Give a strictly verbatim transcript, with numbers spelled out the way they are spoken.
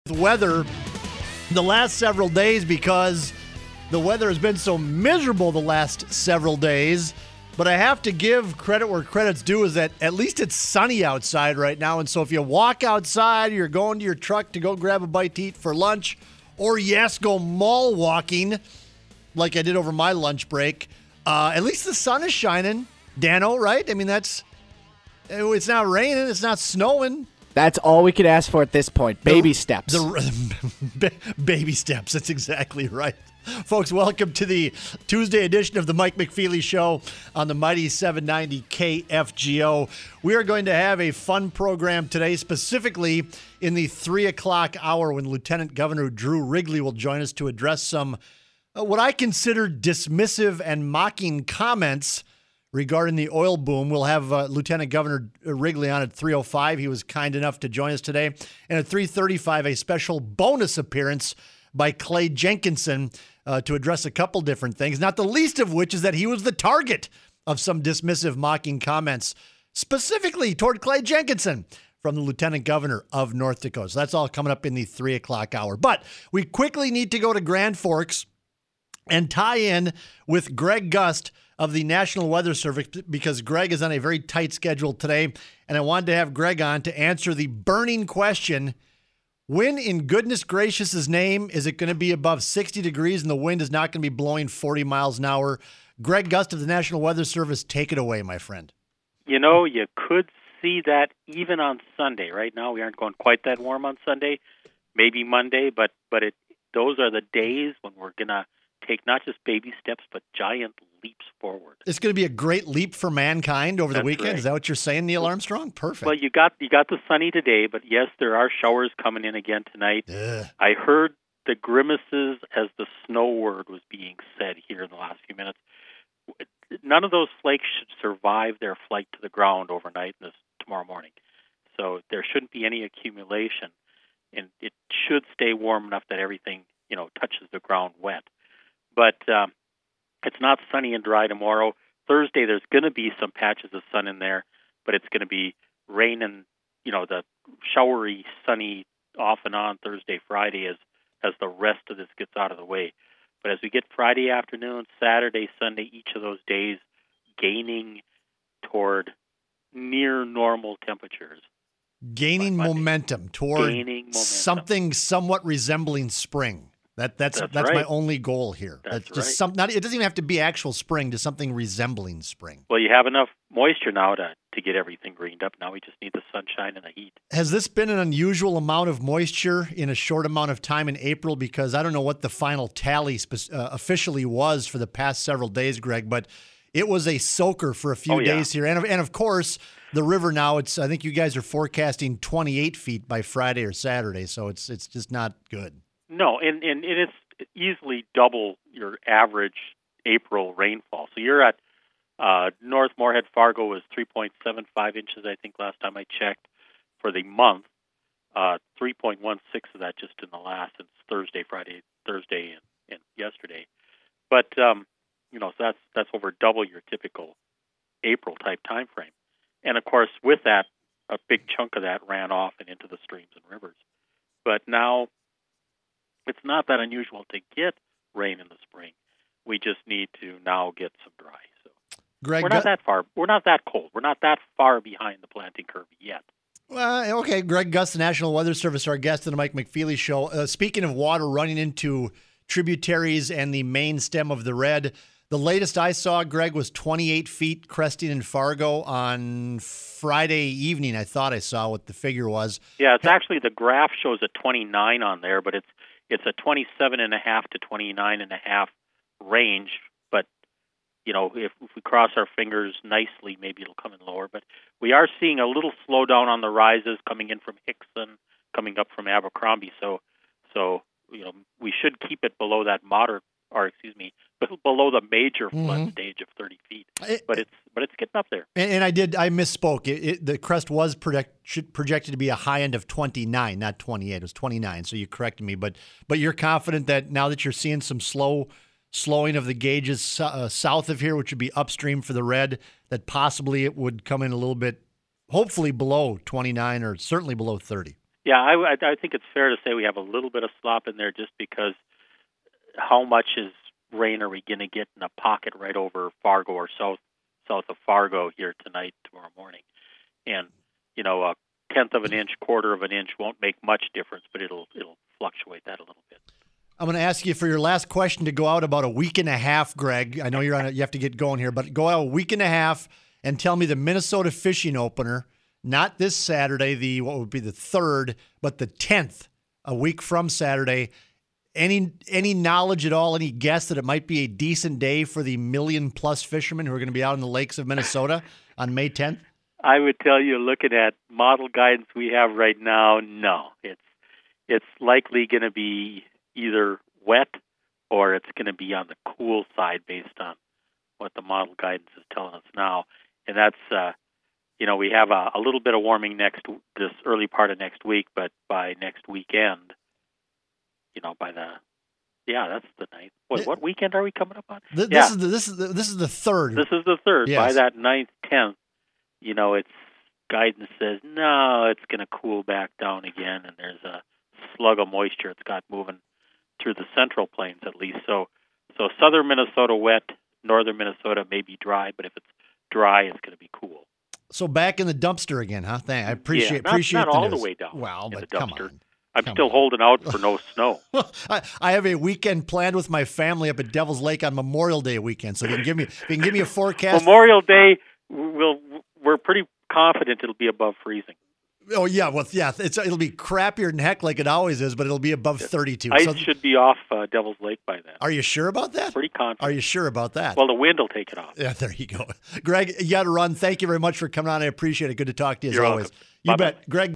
weather the last several days because the weather has been so miserable the last several days. But I have to give credit where credit's due is that at least it's sunny outside right now. And so if you walk outside, you're going to your truck to go grab a bite to eat for lunch, or yes, go mall walking like I did over my lunch break, uh, at least the sun is shining, Dano, right? I mean, that's it's not raining, it's not snowing. That's all we could ask for at this point. Baby the, steps. The, baby steps. That's exactly right. Folks, welcome to the Tuesday edition of the Mike McFeely Show on the Mighty seven ninety K F G O. We are going to have a fun program today, specifically in the three o'clock hour when Lieutenant Governor Drew Wrigley will join us to address some uh, what I consider dismissive and mocking comments regarding the oil boom. We'll have uh, Lieutenant Governor Wrigley on at three oh five. He was kind enough to join us today. And at three thirty-five, a special bonus appearance by Clay Jenkinson uh, to address a couple different things, not the least of which is that he was the target of some dismissive, mocking comments, specifically toward Clay Jenkinson from the Lieutenant Governor of North Dakota. So that's all coming up in the three o'clock hour. But we quickly need to go to Grand Forks and tie in with Greg Gust of the National Weather Service, because Greg is on a very tight schedule today, and I wanted to have Greg on to answer the burning question: when in goodness gracious' name is it going to be above sixty degrees and the wind is not going to be blowing forty miles an hour? Greg Gust of the National Weather Service, take it away, my friend. You know, you could see that even on Sunday. Right now, we aren't going quite that warm on Sunday, maybe Monday, but but it those are the days when we're going to take not just baby steps, but giant leaps forward. It's going to be a great leap for mankind over That's the weekend. right. Is that what you're saying, Neil Armstrong? Perfect. Well, you got you got the sunny today, but yes, there are showers coming in again tonight. Ugh. I heard the grimaces as the snow word was being said here in the last few minutes. None of those flakes should survive their flight to the ground overnight this tomorrow morning. So there shouldn't be any accumulation, and it should stay warm enough that everything, you know, touches the ground wet. But um, it's not sunny and dry tomorrow. Thursday, there's going to be some patches of sun in there, but it's going to be rain and, you know, the showery, sunny off and on Thursday, Friday as, as the rest of this gets out of the way. But as we get Friday afternoon, Saturday, Sunday, each of those days gaining toward near normal temperatures. Gaining momentum toward Gaining momentum. something somewhat resembling spring. That that's that's, That's my right. only goal here. That's just right. some. Not it doesn't even have to be actual spring. Just something resembling spring. Well, you have enough moisture now to, to get everything greened up. Now we just need the sunshine and the heat. Has this been an unusual amount of moisture in a short amount of time in April? Because I don't know what the final tally spe- uh, officially was for the past several days, Greg, but it was a soaker for a few Oh, yeah. days here. And of, and of course, the river now, it's I think you guys are forecasting twenty-eight feet by Friday or Saturday, so it's it's just not good. No, and, and, and it's easily double your average April rainfall. So you're at uh, North Moorhead, Fargo was three point seven five inches, I think, last time I checked for the month. Uh, three point one six of that just in the last, since Thursday, Friday, Thursday, and, and yesterday. But, um, you know, so that's, that's over double your typical April-type time frame. And, of course, with that, a big chunk of that ran off and into the streams and rivers. But now it's not that unusual to get rain in the spring. We just need to now get some dry. So Greg, we're not that far. We're not that cold. We're not that far behind the planting curve yet. Well, okay, Greg Gust, the National Weather Service, our guest on the Mike McFeely Show. Uh, speaking of water running into tributaries and the main stem of the Red, the latest I saw, Greg, was twenty-eight feet cresting in Fargo on Friday evening. I thought I saw what the figure was. Yeah, it's actually, the graph shows a twenty-nine on there, but it's it's a twenty-seven and a half to twenty-nine and a half range. But, you know, if, if we cross our fingers nicely, maybe it'll come in lower. But we are seeing a little slowdown on the rises coming in from Hickson, coming up from Abercrombie. So, so you know, we should keep it below that moderate, or excuse me, below the major flood Mm-hmm. stage of thirty feet. It- but it's but it's getting up there. And, and I did, I misspoke. It, it, the crest was project, should, projected to be a high end of twenty-nine, not twenty-eight. It was twenty-nine, so you corrected me. But but you're confident that now that you're seeing some slow slowing of the gauges uh, south of here, which would be upstream for the Red, that possibly it would come in a little bit, hopefully below twenty-nine or certainly below thirty. Yeah, I, I, I think it's fair to say we have a little bit of slop in there just because how much is rain are we going to get in a pocket right over Fargo or south south of Fargo here tonight, tomorrow morning? And, you know, a tenth of an inch, quarter of an inch won't make much difference, but it'll it'll fluctuate that a little bit. I'm going to ask you for your last question to go out about a week and a half, Greg. I know you're on it, you have to get going here, but go out a week and a half and tell me the Minnesota fishing opener, not this Saturday, the what would be the third, but the tenth, a week from Saturday. Any any knowledge at all, any guess that it might be a decent day for the million-plus fishermen who are going to be out in the lakes of Minnesota on May tenth? I would tell you, looking at model guidance we have right now, no. It's it's likely going to be either wet or it's going to be on the cool side based on what the model guidance is telling us now. And that's, uh, you know, we have a, a little bit of warming next this early part of next week, but by next weekend, you know, by the yeah, that's the ninth. What, what weekend are we coming up on? This, yeah. this is the, this is the, this is the third. This is the third. Yes. By that ninth, tenth, you know, it's guidance says no, it's going to cool back down again, and there's a slug of moisture it's got moving through the central plains at least. So, so southern Minnesota wet, northern Minnesota may be dry, but if it's dry, it's going to be cool. So back in the dumpster again, huh? Thank, I appreciate yeah, not, appreciate not the all news. the way down. Well, in but the come dumpster. on. I'm Come still on. holding out for no snow. I, I have a weekend planned with my family up at Devil's Lake on Memorial Day weekend. So if you can give me, if you can give me a forecast. Memorial Day, we'll we're pretty confident it'll be above freezing. Oh yeah, well yeah, it's it'll be crappier than heck like it always is, but it'll be above thirty-two. Ice So, should be off uh, Devil's Lake by then. are you sure about that? Pretty confident. Are you sure about that? Well, the wind will take it off. Yeah, there you go. Greg, you got to run. Thank you very much for coming on. I appreciate it. Good to talk to you as You're always. welcome. You Bye-bye. bet. Greg